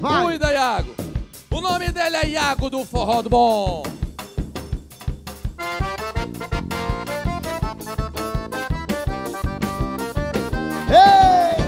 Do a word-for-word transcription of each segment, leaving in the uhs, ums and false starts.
Vai. Cuida, Iago. O nome dele é Iago do Forró do Bom. Ei!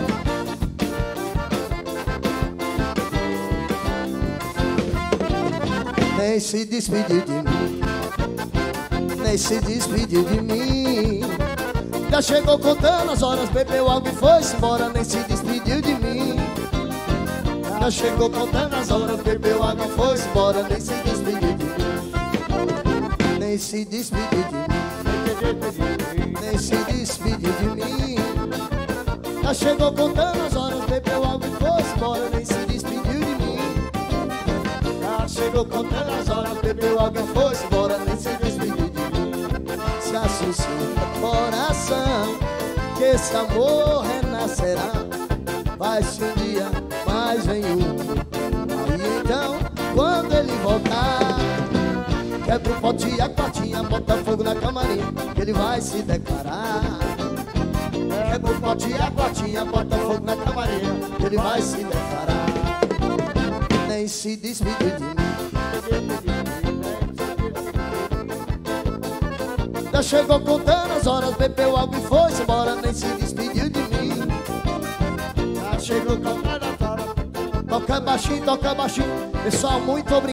Nem se despediu de mim, nem se despediu de mim. Já chegou contando as horas, bebeu algo e foi-se embora, nem se despediu de mim. Já chegou contando as horas, bebeu água e foi-se embora, nem se despediu de mim. Nem se despediu de mim, nem se despediu de mim. Já chegou contando as horas, bebeu água e foi-se embora, nem se despediu de mim. Já chegou contando as horas, bebeu água e foi-se embora, nem se despediu de mim. Se assustou coração, que esse amor renascerá. Vai-se um dia, mas vem outro. Aí então, quando ele voltar, quebra o pote e a quartinha, bota fogo na camarinha, que ele vai se declarar. Quebra o pote e a quartinha, bota fogo na camarinha, que ele vai se declarar. Nem se despediu de mim. Já chegou contando as horas, bebeu algo e foi-se embora, nem se despediu de mim. Já chegou contando as horas. Toca baixinho, toca baixinho. Pessoal, muito obrigado.